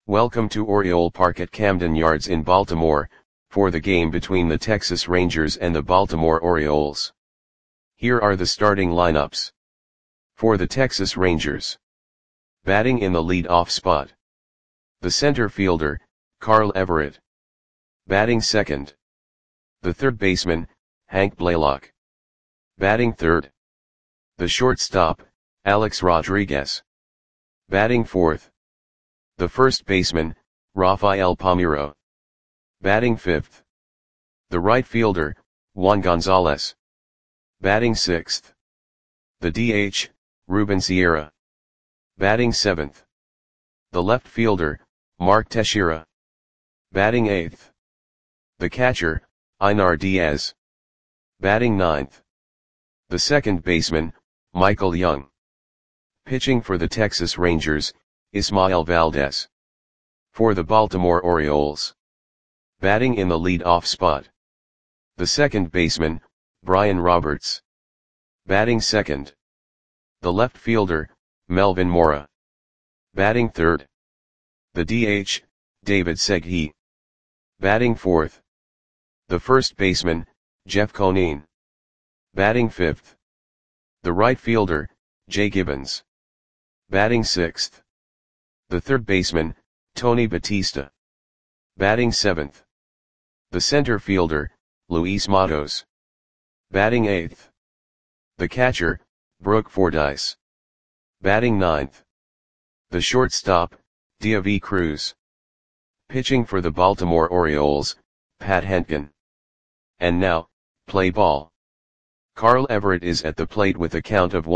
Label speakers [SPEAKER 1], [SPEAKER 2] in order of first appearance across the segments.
[SPEAKER 1] Welcome to Oriole Park at Camden Yards in Baltimore, for the game between the Texas Rangers and the Baltimore Orioles. Here are the starting lineups. For the Texas Rangers. Batting in the lead-off spot. The center fielder, Carl Everett. Batting second. The third baseman, Hank Blaylock. Batting third. The shortstop, Alex Rodriguez. Batting fourth. The first baseman, Rafael Palmeiro. Batting fifth. The right fielder, Juan Gonzalez. Batting sixth. The DH, Ruben Sierra. Batting seventh. The left fielder, Mark Teixeira. Batting eighth. The catcher, Einar Diaz. Batting ninth. The second baseman, Michael Young. Pitching for the Texas Rangers, Ismael Valdez. For the Baltimore Orioles. Batting in the lead-off spot. The second baseman, Brian Roberts. Batting second. The left fielder, Melvin Mora. Batting third. The DH, David Segui. Batting fourth. The first baseman, Jeff Conine. Batting fifth. The right fielder, Jay Gibbons. Batting sixth. The third baseman, Tony Batista. Batting seventh. The center fielder, Luis Matos. Batting eighth. The catcher, Brooke Fordyce. Batting ninth. The shortstop, Diavi Cruz. Pitching for the Baltimore Orioles, Pat Hentgen. And now, play ball. Carl Everett is at the plate with a count of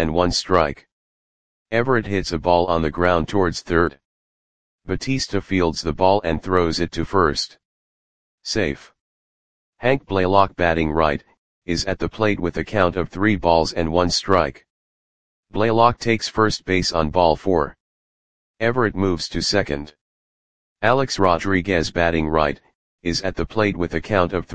[SPEAKER 1] 1-1 Everett hits a ball on the ground towards third. Batista fields the ball and throws it to first. Safe. Hank Blaylock batting right, is at the plate with a count of 3-1. Blaylock takes first base on ball 4. Everett moves to second. Alex Rodriguez batting right, is at the plate with a count of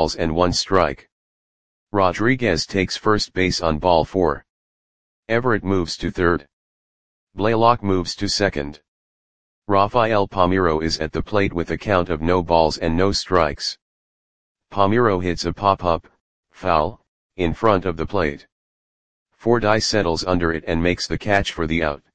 [SPEAKER 1] 3-1. Rodriguez takes first base on ball 4. Everett moves to third. Blaylock moves to second. Rafael Palmeiro is at the plate with a count of no balls and no strikes. Palmeiro hits a pop-up, foul, in front of the plate. Fordyce settles under it and makes the catch for the out.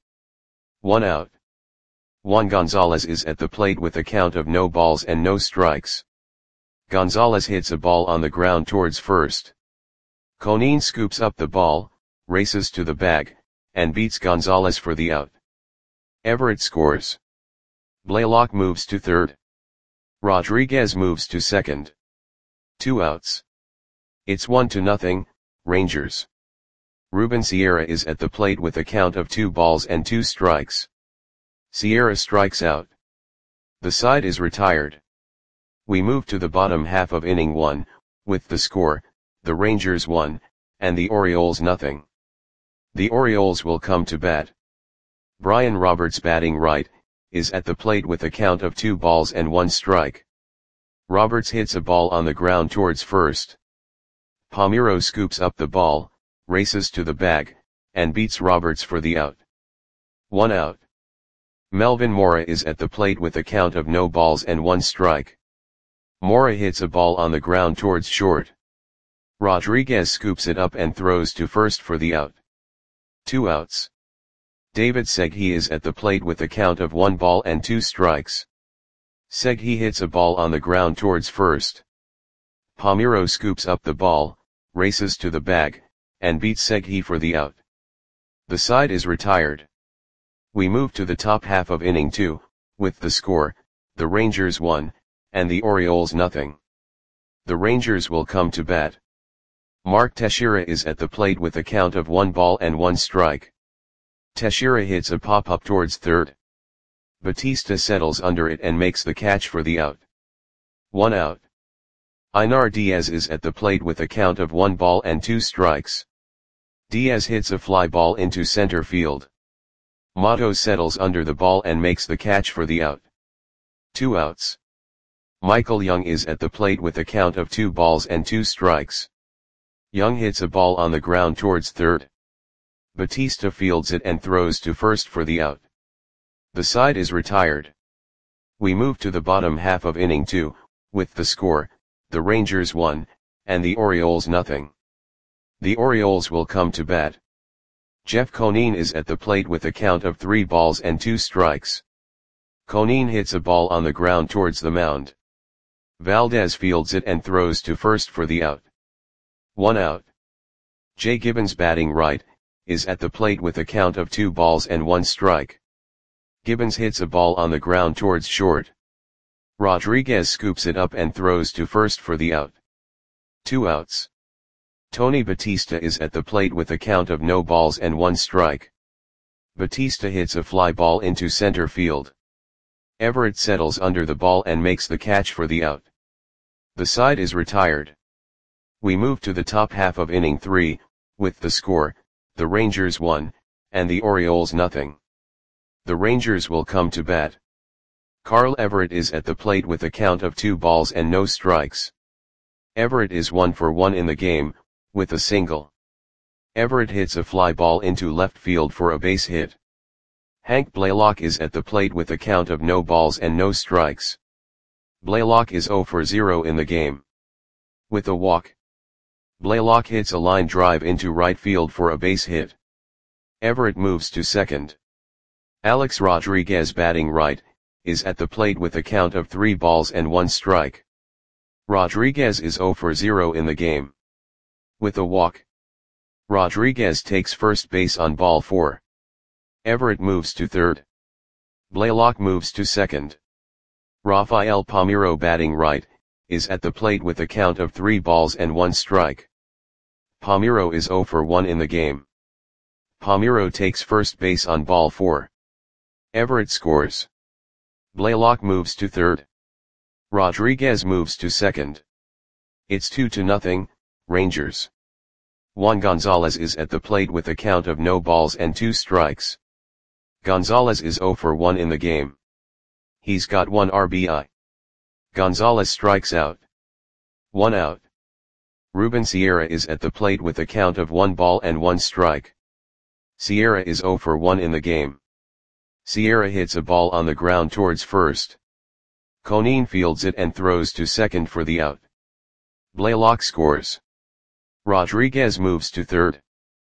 [SPEAKER 1] 1 out. Juan Gonzalez is at the plate with a count of no balls and no strikes. Gonzalez hits a ball on the ground towards first. Conine scoops up the ball, races to the bag, and beats Gonzalez for the out. Everett scores. Blaylock moves to third. Rodriguez moves to second. 2 outs. It's 1-0, Rangers. Ruben Sierra is at the plate with a count of 2 balls and 2 strikes. Sierra strikes out. The side is retired. We move to the bottom half of inning 1, with the score, the Rangers 1, and the Orioles 0. The Orioles will come to bat. Brian Roberts batting right, is at the plate with a count of 2 balls and 1 strike. Roberts hits a ball on the ground towards first. Palmeiro scoops up the ball, races to the bag, and beats Roberts for the out. 1 out. Melvin Mora is at the plate with a count of no balls and 1 strike. Mora hits a ball on the ground towards short. Rodriguez scoops it up and throws to first for the out. 2 outs. David Segui is at the plate with a count of 1 ball and 2 strikes. Segui hits a ball on the ground towards first. Palmeiro scoops up the ball, races to the bag, and beats Segui for the out. The side is retired. We move to the top half of inning 2, with the score, the Rangers 1, and the Orioles 0. The Rangers will come to bat. Mark Teixeira is at the plate with a count of 1 ball and 1 strike. Teixeira hits a pop-up towards third. Batista settles under it and makes the catch for the out. 1 out. Einar Diaz is at the plate with a count of 1 ball and 2 strikes. Diaz hits a fly ball into center field. Matos settles under the ball and makes the catch for the out. 2 outs. Michael Young is at the plate with a count of 2 balls and 2 strikes. Young hits a ball on the ground towards third. Batista fields it and throws to first for the out. The side is retired. We move to the bottom half of inning 2, with the score, the Rangers 1, and the Orioles nothing. The Orioles will come to bat. Jeff Conine is at the plate with a count of 3 balls and 2 strikes. Conine hits a ball on the ground towards the mound. Valdez fields it and throws to first for the out. 1 out. Jay Gibbons, batting right, is at the plate with a count of 2 balls and 1 strike. Gibbons hits a ball on the ground towards short. Rodriguez scoops it up and throws to first for the out. 2 outs. Tony Batista is at the plate with a count of no balls and 1 strike. Batista hits a fly ball into center field. Everett settles under the ball and makes the catch for the out. The side is retired. We move to the top half of inning 3, with the score, the Rangers 1, and the Orioles nothing. The Rangers will come to bat. Carl Everett is at the plate with a count of 2 balls and no strikes. Everett is 1 for 1 in the game, with a single. Everett hits a fly ball into left field for a base hit. Hank Blaylock is at the plate with a count of no balls and no strikes. Blaylock is 0 for 0 in the game. With a walk. Blaylock hits a line drive into right field for a base hit. Everett moves to second. Alex Rodriguez, batting right, is at the plate with a count of 3 balls and 1 strike. Rodriguez is 0 for 0 in the game. With a walk. Rodriguez takes first base on ball 4. Everett moves to third. Blaylock moves to second. Rafael Palmeiro, batting right, is at the plate with a count of 3 balls and 1 strike. Palmeiro is 0 for 1 in the game. Palmeiro takes first base on ball 4. Everett scores. Blaylock moves to third. Rodriguez moves to second. It's 2-0, Rangers. Juan Gonzalez is at the plate with a count of no balls and 2 strikes. Gonzalez is 0 for 1 in the game. He's got 1 RBI. Gonzalez strikes out. 1 out. Ruben Sierra is at the plate with a count of 1 ball and 1 strike. Sierra is 0 for 1 in the game. Sierra hits a ball on the ground towards first. Conine fields it and throws to second for the out. Blaylock scores. Rodriguez moves to third.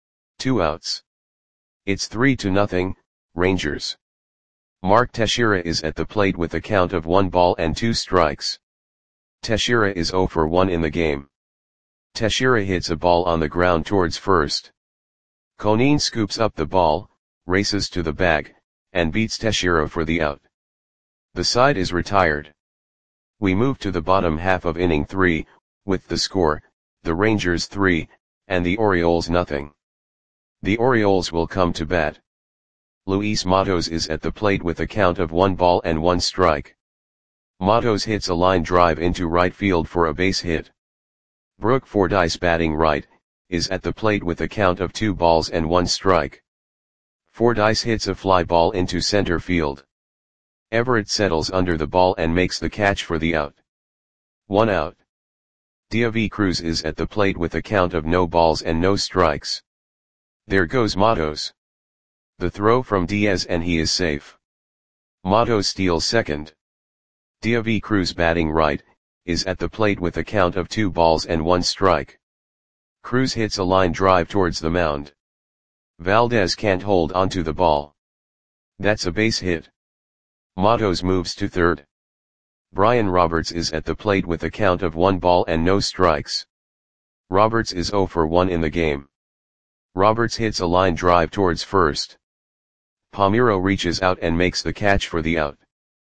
[SPEAKER 1] 2 outs. It's 3-0, Rangers. Mark Teixeira is at the plate with a count of 1 ball and 2 strikes. Teixeira is 0 for 1 in the game. Teixeira hits a ball on the ground towards first. Conine scoops up the ball, races to the bag, and beats Teixeira for the out. The side is retired. We move to the bottom half of inning 3, with the score, the Rangers 3, and the Orioles nothing. The Orioles will come to bat. Luis Matos is at the plate with a count of 1 ball and 1 strike. Matos hits a line drive into right field for a base hit. Brooke Fordyce, batting right, is at the plate with a count of 2 balls and 1 strike. Fordyce hits a fly ball into center field. Everett settles under the ball and makes the catch for the out. 1 out. Diavi Cruz is at the plate with a count of no balls and no strikes. There goes Matos. The throw from Diaz and he is safe. Matos steals second. Diavi Cruz, batting right, is at the plate with a count of 2 balls and 1 strike. Cruz hits a line drive towards the mound. Valdez can't hold onto the ball. That's a base hit. Matos moves to third. Brian Roberts is at the plate with a count of 1 ball and no strikes. Roberts is 0 for 1 in the game. Roberts hits a line drive towards first. Palmeiro reaches out and makes the catch for the out.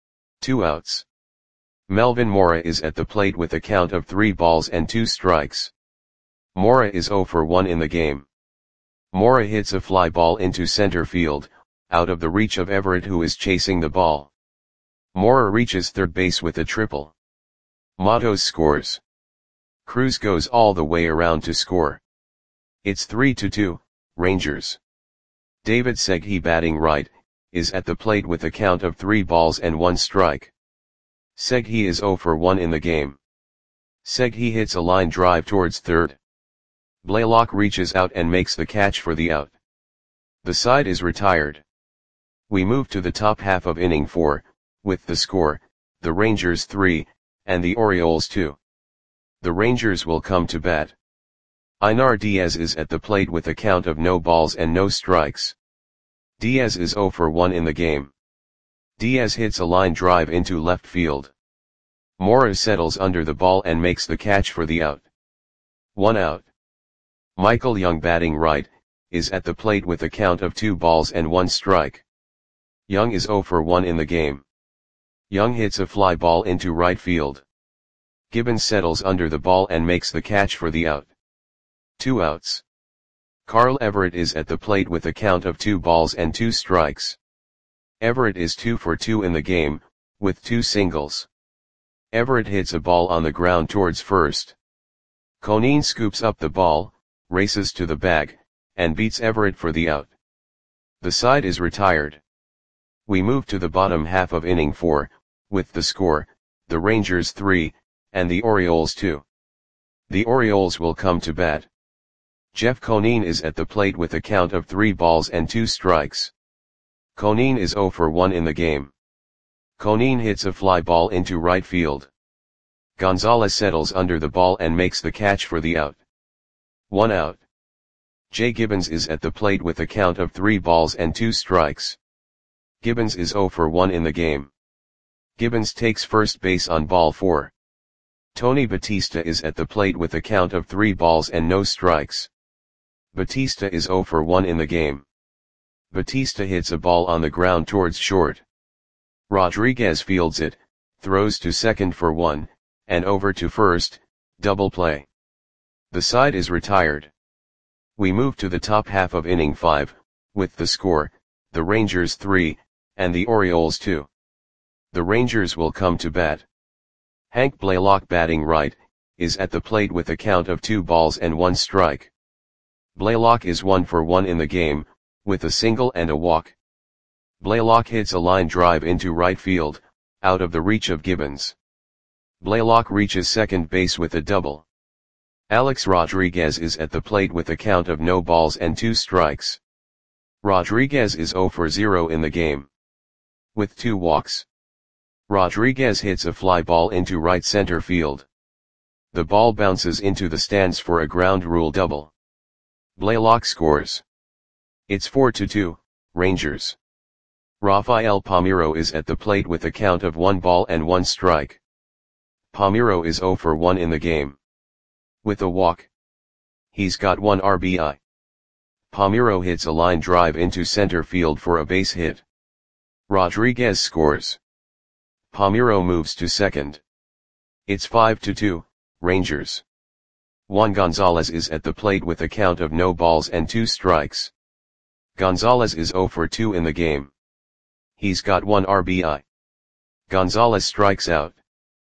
[SPEAKER 1] 2 outs. Melvin Mora is at the plate with a count of 3 balls and 2 strikes. Mora is 0 for 1 in the game. Mora hits a fly ball into center field, out of the reach of Everett, who is chasing the ball. Mora reaches third base with a triple. Matos scores. Cruz goes all the way around to score. It's 3-2, Rangers. David Segui, batting right, is at the plate with a count of 3 balls and 1 strike. Segui is 0 for 1 in the game. Segui hits a line drive towards third. Blaylock reaches out and makes the catch for the out. The side is retired. We move to the top half of inning 4, with the score, the Rangers 3, and the Orioles 2. The Rangers will come to bat. Einar Diaz is at the plate with a count of no balls and no strikes. Diaz is 0 for 1 in the game. Diaz hits a line drive into left field. Mora settles under the ball and makes the catch for the out. 1 out. Michael Young, batting right, is at the plate with a count of 2 balls and 1 strike. Young is 0 for 1 in the game. Young hits a fly ball into right field. Gibbons settles under the ball and makes the catch for the out. 2 outs. Carl Everett is at the plate with a count of 2 balls and 2 strikes. Everett is 2 for 2 in the game, with 2 singles. Everett hits a ball on the ground towards first. Conine scoops up the ball, races to the bag, and beats Everett for the out. The side is retired. We move to the bottom half of inning 4, with the score, the Rangers 3, and the Orioles 2. The Orioles will come to bat. Jeff Conine is at the plate with a count of 3 balls and 2 strikes. Conine is 0 for 1 in the game. Conine hits a fly ball into right field. Gonzalez settles under the ball and makes the catch for the out. 1 out. Jay Gibbons is at the plate with a count of 3 balls and 2 strikes. Gibbons is 0 for 1 in the game. Gibbons takes first base on ball 4. Tony Batista is at the plate with a count of 3 balls and no strikes. Batista is 0 for 1 in the game. Batista hits a ball on the ground towards short. Rodriguez fields it, throws to second for 1, and over to first, double play. The side is retired. We move to the top half of inning 5, with the score, the Rangers 3, and the Orioles 2. The Rangers will come to bat. Hank Blaylock, batting right, is at the plate with a count of 2 balls and 1 strike. Blaylock is 1 for 1 in the game, with a single and a walk. Blaylock hits a line drive into right field, out of the reach of Gibbons. Blaylock reaches second base with a double. Alex Rodriguez is at the plate with a count of no balls and 2 strikes. Rodriguez is 0 for 0 in the game, with 2 walks. Rodriguez hits a fly ball into right center field. The ball bounces into the stands for a ground rule double. Blaylock scores. It's 4-2, Rangers. Rafael Palmeiro is at the plate with a count of 1 ball and 1 strike. Palmeiro is 0 for 1 in the game, with a walk. He's got 1 RBI. Palmeiro hits a line drive into center field for a base hit. Rodriguez scores. Palmeiro moves to second. It's 5-2, Rangers. Juan Gonzalez is at the plate with a count of no balls and 2 strikes. Gonzalez is 0 for 2 in the game. He's got 1 RBI. Gonzalez strikes out.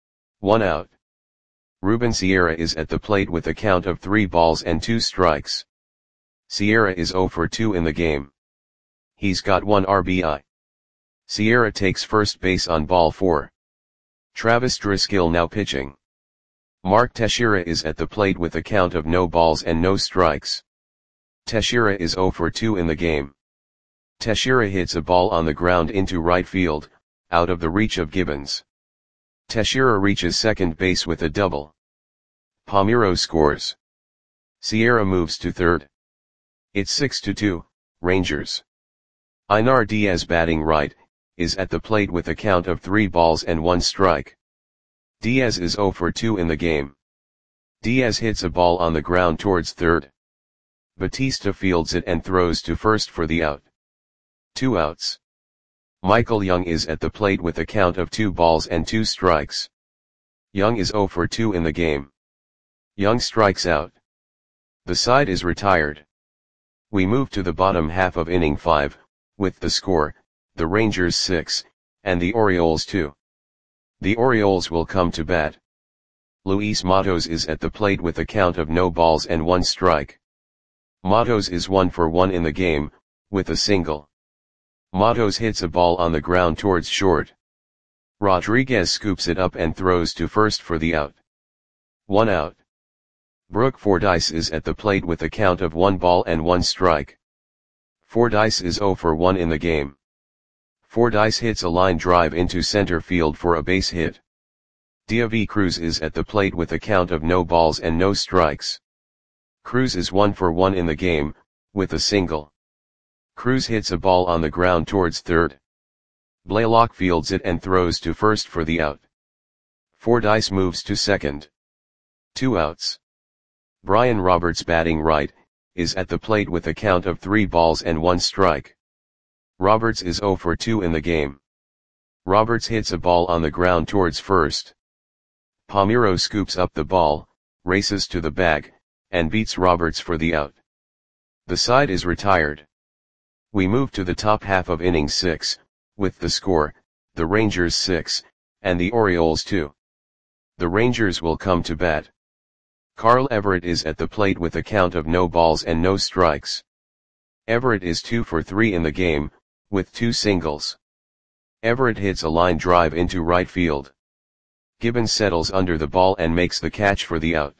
[SPEAKER 1] 1 out. Ruben Sierra is at the plate with a count of 3 balls and 2 strikes. Sierra is 0 for 2 in the game. He's got 1 RBI. Sierra takes first base on ball 4. Travis Driscoll now pitching. Mark Teixeira is at the plate with a count of no balls and no strikes. Teixeira is 0 for 2 in the game. Teixeira hits a ball on the ground into right field, out of the reach of Gibbons. Teixeira reaches second base with a double. Palmeiro scores. Sierra moves to third. It's 6-2, Rangers. Einar Diaz, batting right, is at the plate with a count of 3 balls and 1 strike. Diaz is 0 for 2 in the game. Diaz hits a ball on the ground towards third. Batista fields it and throws to first for the out. 2 outs. Michael Young is at the plate with a count of 2 balls and 2 strikes. Young is 0 for 2 in the game. Young strikes out. The side is retired. We move to the bottom half of inning 5, with the score, the Rangers 6, and the Orioles 2. The Orioles will come to bat. Luis Matos is at the plate with a count of no balls and 1 strike. Matos is 1 for 1 in the game, with a single. Matos hits a ball on the ground towards short. Rodriguez scoops it up and throws to first for the out. 1 out. Brooke Fordyce is at the plate with a count of 1 ball and 1 strike. Fordyce is 0 for 1 in the game. Fordyce hits a line drive into center field for a base hit. David Cruz is at the plate with a count of no balls and no strikes. Cruz is 1 for 1 in the game, with a single. Cruz hits a ball on the ground towards third. Blaylock fields it and throws to first for the out. Fordyce moves to second. 2 outs. Brian Roberts, batting right, is at the plate with a count of 3 balls and 1 strike. Roberts is 0 for 2 in the game. Roberts hits a ball on the ground towards first. Palmeiro scoops up the ball, races to the bag, and beats Roberts for the out. The side is retired. We move to the top half of inning 6, with the score, the Rangers 6, and the Orioles 2. The Rangers will come to bat. Carl Everett is at the plate with a count of no balls and no strikes. Everett is 2 for 3 in the game, with 2 singles. Everett hits a line drive into right field. Gibbons settles under the ball and makes the catch for the out.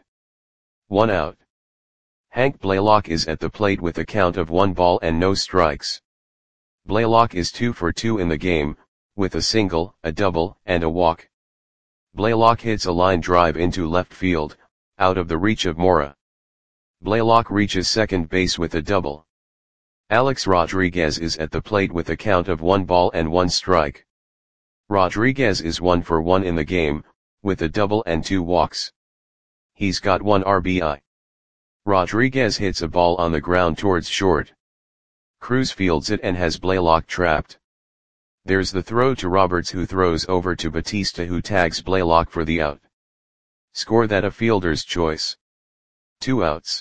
[SPEAKER 1] 1 out. Hank Blaylock is at the plate with a count of 1 ball and no strikes. Blaylock is 2 for 2 in the game, with a single, a double, and a walk. Blaylock hits a line drive into left field, out of the reach of Mora. Blaylock reaches second base with a double. Alex Rodriguez is at the plate with a count of 1 ball and 1 strike. Rodriguez is 1 for 1 in the game, with a double and 2 walks. He's got 1 RBI. Rodriguez hits a ball on the ground towards short. Cruz fields it and has Blaylock trapped. There's the throw to Roberts, who throws over to Batista, who tags Blaylock for the out. Score that a fielder's choice. 2 outs.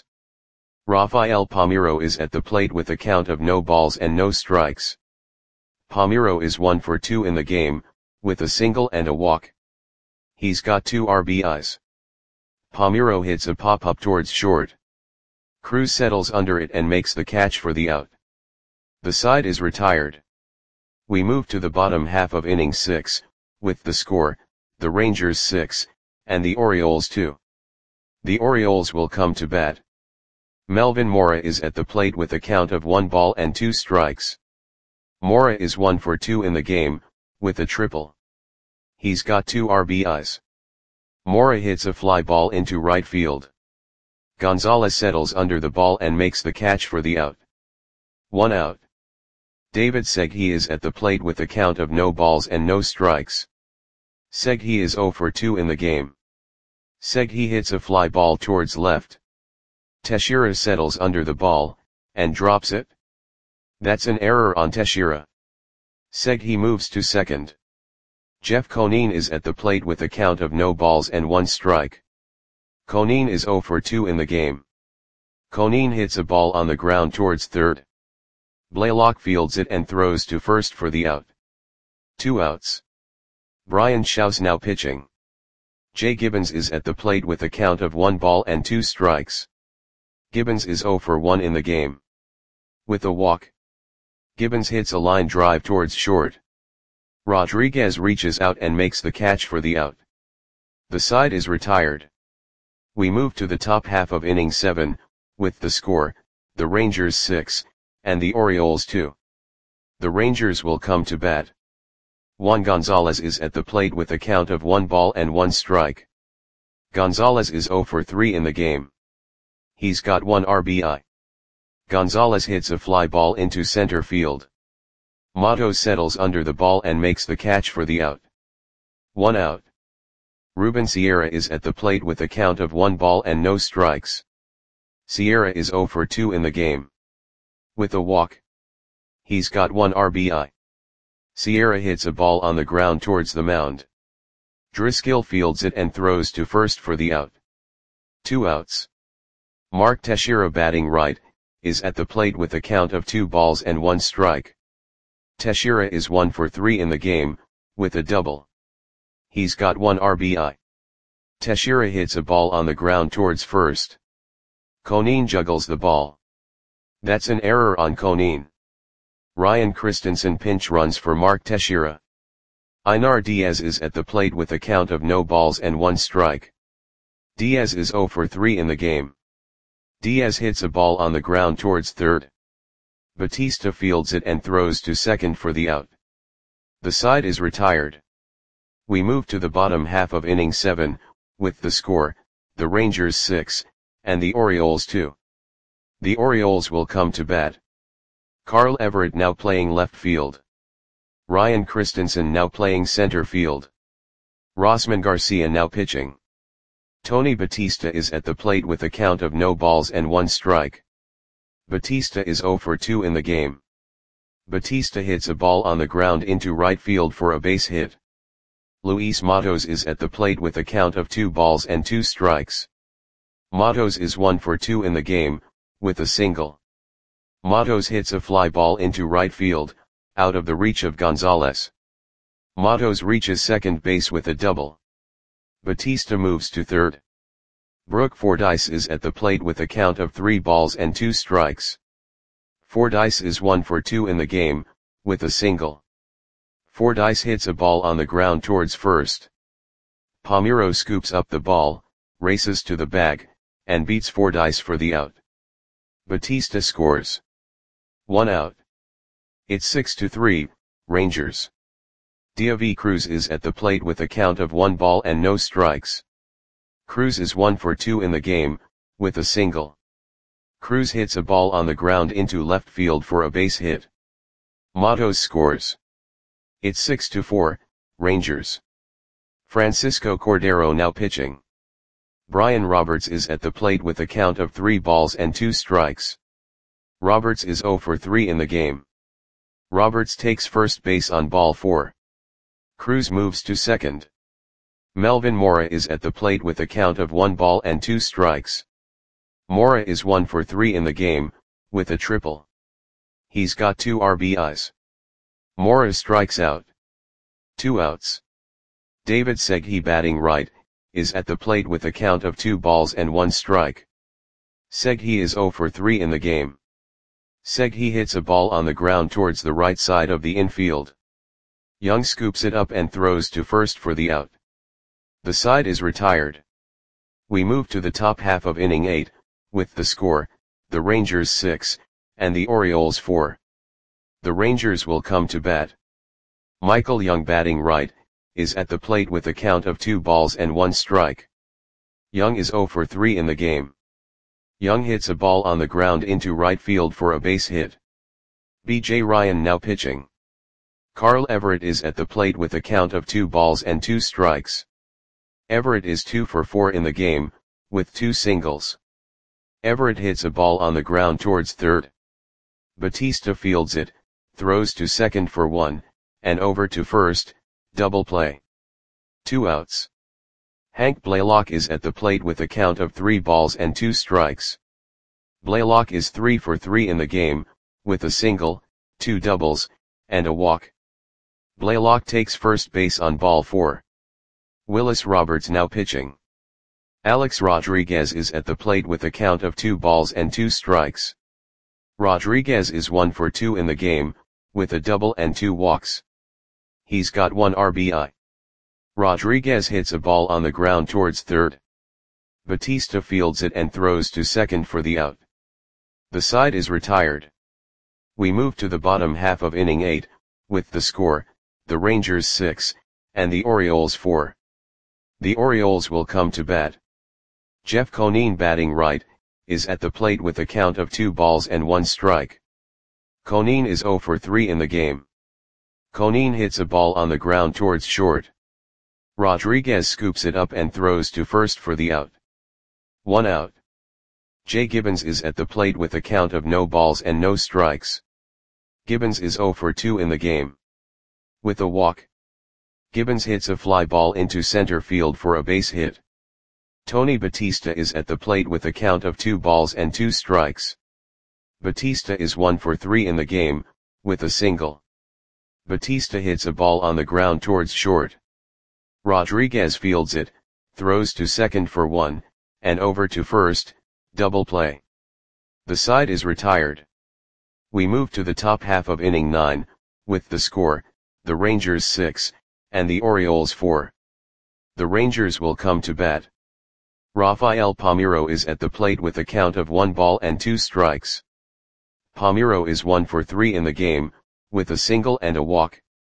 [SPEAKER 1] Rafael Palmeiro is at the plate with a count of no balls and no strikes. Palmeiro is 1 for 2 in the game, with a single and a walk. He's got 2 RBIs. Palmeiro hits a pop-up towards short. Cruz settles under it and makes the catch for the out. The side is retired. We move to the bottom half of inning 6, with the score, the Rangers 6, and the Orioles 2. The Orioles will come to bat. Melvin Mora is at the plate with a count of 1 ball and 2 strikes. Mora is 1 for 2 in the game, with a triple. He's got 2 RBIs. Mora hits a fly ball into right field. Gonzalez settles under the ball and makes the catch for the out. 1 out. David Segui is at the plate with a count of no balls and no strikes. Segui is 0 for 2 in the game. Segui hits a fly ball towards left. Teixeira settles under the ball, and drops it. That's an error on Teixeira. Segui moves to second. Jeff Conine is at the plate with a count of no balls and 1 strike. Conine is 0 for 2 in the game. Conine hits a ball on the ground towards third. Blaylock fields it and throws to first for the out. 2 outs. Brian Shaw's now pitching. Jay Gibbons is at the plate with a count of 1 ball and 2 strikes. Gibbons is 0 for 1 in the game. With a walk. Gibbons hits a line drive towards short. Rodriguez reaches out and makes the catch for the out. The side is retired. We move to the top half of inning 7, with the score, the Rangers 6, and the Orioles 2. The Rangers will come to bat. Juan Gonzalez is at the plate with a count of 1 ball and 1 strike. Gonzalez is 0 for 3 in the game. He's got 1 RBI. Gonzalez hits a fly ball into center field. Matos settles under the ball and makes the catch for the out. 1 out. Ruben Sierra is at the plate with a count of 1 ball and no strikes. Sierra is 0 for 2 in the game. With a walk. He's got 1 RBI. Sierra hits a ball on the ground towards the mound. Driscoll fields it and throws to first for the out. 2 outs. Mark Teixeira, batting right, is at the plate with a count of 2 balls and 1 strike. Teixeira is 1 for 3 in the game, with a double. He's got 1 RBI. Teixeira hits a ball on the ground towards first. Conine juggles the ball. That's an error on Conine. Ryan Christensen pinch runs for Mark Teixeira. Einar Diaz is at the plate with a count of no balls and 1 strike. Diaz is 0 for 3 in the game. Diaz hits a ball on the ground towards third. Batista fields it and throws to second for the out. The side is retired. We move to the bottom half of inning 7, with the score, the Rangers 6, and the Orioles 2. The Orioles will come to bat. Carl Everett now playing left field. Ryan Christensen now playing center field. Rosman Garcia now pitching. Tony Batista is at the plate with a count of no balls and 1 strike. Batista is 0 for 2 in the game. Batista hits a ball on the ground into right field for a base hit. Luis Matos is at the plate with a count of 2 balls and 2 strikes. Matos is 1 for 2 in the game, with a single. Matos hits a fly ball into right field, out of the reach of Gonzalez. Matos reaches second base with a double. Batista moves to third. Brooke Fordyce is at the plate with a count of 3 balls and 2 strikes. Fordyce is 1 for 2 in the game, with a single. Fordyce hits a ball on the ground towards first. Palmeiro scoops up the ball, races to the bag, and beats Fordyce for the out. Batista scores. 1 out. It's 6-3, Rangers. Diavy Cruz is at the plate with a count of 1 ball and no strikes. Cruz is 1 for 2 in the game, with a single. Cruz hits a ball on the ground into left field for a base hit. Matos scores. It's 6-4, Rangers. Francisco Cordero now pitching. Brian Roberts is at the plate with a count of 3 balls and 2 strikes. Roberts is 0 for 3 in the game. Roberts takes first base on ball 4. Cruz moves to second. Melvin Mora is at the plate with a count of 1 ball and 2 strikes. Mora is 1 for 3 in the game, with a triple. He's got 2 RBIs. Mora strikes out. 2 outs. David Segui batting right, is at the plate with a count of 2 balls and 1 strike. Segui is 0 for 3 in the game. Segui hits a ball on the ground towards the right side of the infield. Young scoops it up and throws to first for the out. The side is retired. We move to the top half of inning 8, with the score, the Rangers 6, and the Orioles 4. The Rangers will come to bat. Michael Young batting right, is at the plate with a count of 2 balls and 1 strike. Young is 0 for 3 in the game. Young hits a ball on the ground into right field for a base hit. B.J. Ryan now pitching. Carl Everett is at the plate with a count of 2 balls and 2 strikes. Everett is 2 for 4 in the game, with 2 singles. Everett hits a ball on the ground towards third. Batista fields it, throws to second for 1, and over to first, double play. 2 outs. Hank Blaylock is at the plate with a count of 3 balls and 2 strikes. Blaylock is 3 for 3 in the game, with a single, 2 doubles, and a walk. Blaylock takes first base on ball 4. Willis Roberts now pitching. Alex Rodriguez is at the plate with a count of 2 balls and 2 strikes. Rodriguez is 1 for 2 in the game, with a double and 2 walks. He's got 1 RBI. Rodriguez hits a ball on the ground towards third. Batista fields it and throws to second for the out. The side is retired. We move to the bottom half of inning 8, with the score, the Rangers 6, and the Orioles 4. The Orioles will come to bat. Jeff Conine batting right, is at the plate with a count of 2 balls and 1 strike. Conine is 0 for 3 in the game. Conine hits a ball on the ground towards short. Rodriguez scoops it up and throws to first for the out. 1 out. Jay Gibbons is at the plate with a count of no balls and no strikes. Gibbons is 0 for 2 in the game. With a walk. Gibbons hits a fly ball into center field for a base hit. Tony Batista is at the plate with a count of 2 balls and 2 strikes. Batista is 1 for 3 in the game, with a single. Batista hits a ball on the ground towards short. Rodriguez fields it, throws to second for 1, and over to first, double play. The side is retired. We move to the top half of inning 9, with the score, the Rangers 6, and the Orioles 4. The Rangers will come to bat. Rafael Palmeiro is at the plate with a count of 1 ball and 2 strikes. Palmeiro is 1 for 3 in the game, with a single and a walk.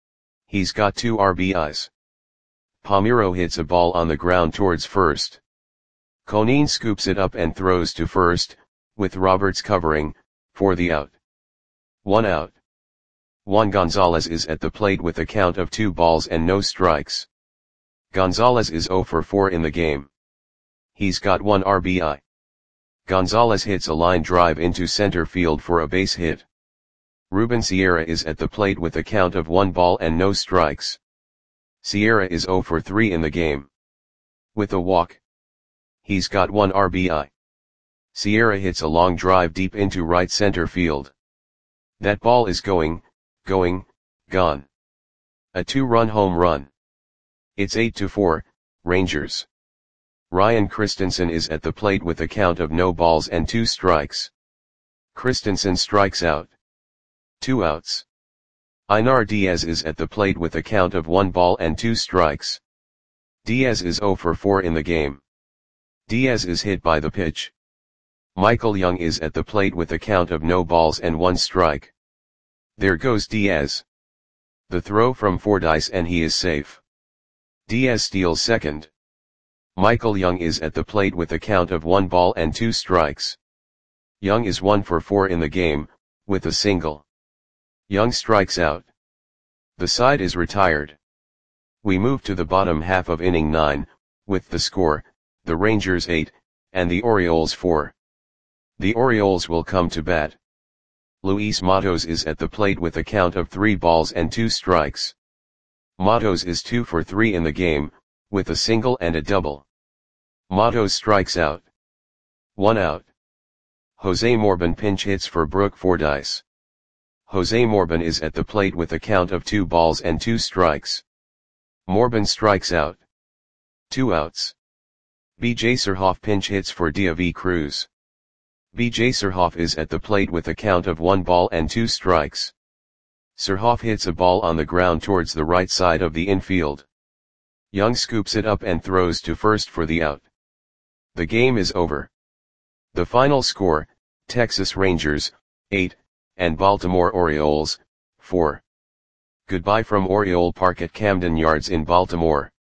[SPEAKER 1] He's got 2 RBIs. Palmeiro hits a ball on the ground towards first. Conine scoops it up and throws to first, with Roberts covering, for the out. 1 out. Juan Gonzalez is at the plate with a count of 2 balls and no strikes. Gonzalez is 0 for 4 in the game. He's got 1 RBI. Gonzalez hits a line drive into center field for a base hit. Ruben Sierra is at the plate with a count of 1 ball and no strikes. Sierra is 0 for 3 in the game. With a walk. He's got 1 RBI. Sierra hits a long drive deep into right center field. That ball is gone. A 2-run home run. It's 8-4, Rangers. Ryan Christensen is at the plate with a count of no balls and 2 strikes. Christensen strikes out. 2 outs. Einar Diaz is at the plate with a count of 1 ball and 2 strikes. Diaz is 0 for 4 in the game. Diaz is hit by the pitch. Michael Young is at the plate with a count of no balls and 1 strike. There goes Diaz. The throw from Fordyce and he is safe. Diaz steals second. Michael Young is at the plate with a count of 1 ball and 2 strikes. Young is 1 for 4 in the game, with a single. Young strikes out. The side is retired. We move to the bottom half of inning 9, with the score, the Rangers 8, and the Orioles 4. The Orioles will come to bat. Luis Matos is at the plate with a count of 3 balls and 2 strikes. Matos is 2 for 3 in the game, with a single and a double. Matos strikes out. 1 out. Jose Morbin pinch hits for Brooke Fordyce. Jose Morbin is at the plate with a count of 2 balls and 2 strikes. Morbin strikes out. 2 outs. B.J. Surhoff pinch hits for D.V. Cruz. B.J. Surhoff is at the plate with a count of 1 ball and 2 strikes. Surhoff hits a ball on the ground towards the right side of the infield. Young scoops it up and throws to first for the out. The game is over. The final score, Texas Rangers, 8, and Baltimore Orioles, 4. Goodbye from Oriole Park at Camden Yards in Baltimore.